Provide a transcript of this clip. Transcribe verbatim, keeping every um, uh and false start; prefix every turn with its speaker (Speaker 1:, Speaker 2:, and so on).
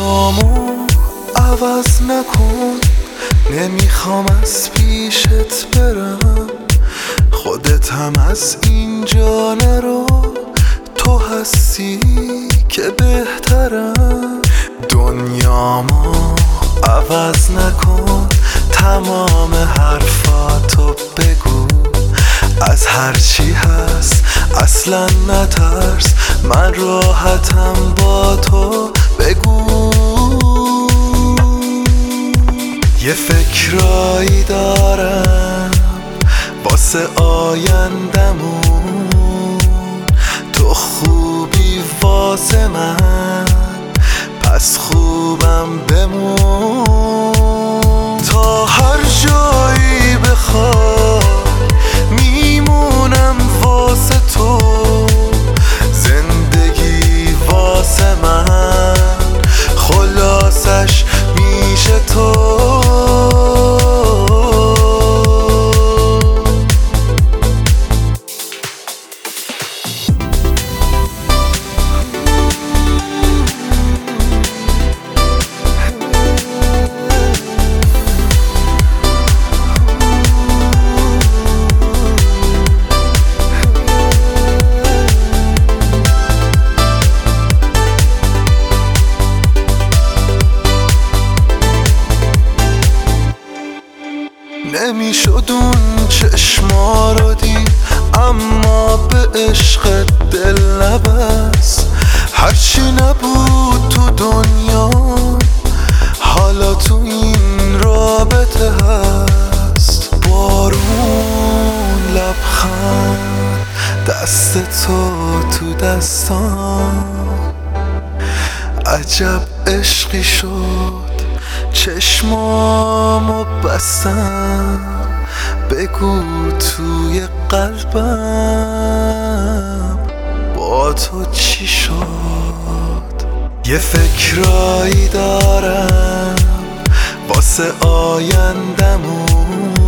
Speaker 1: دنیامو عوض نکن، نمیخوام از پیشت برم، خودت هم از اینجا نرو، تو هستی که بهترم. دنیامو عوض نکن، تمام حرفاتو بگو، از هرچی هست اصلا نترس، من راحتم با تو بگو. یه فکرایی دارم واسه آیندمون، تو خوبی واسه من، پس خوبم بمون. تا هر جایی بخوای میمونم واسه تو، زندگی واسه من خلاصش میشه تو. نمیشد اون چشما رو دید، اما به عشق دل نبست. هرچی نبود تو دنیا حالا تو این رابطه هست. بارون، لبخند، دست تو تو دستان، عجب عشقی شد چشمامو بستم، بگو توی قلبم با تو چی شد. یه فکرایی دارم واسه آیندمون،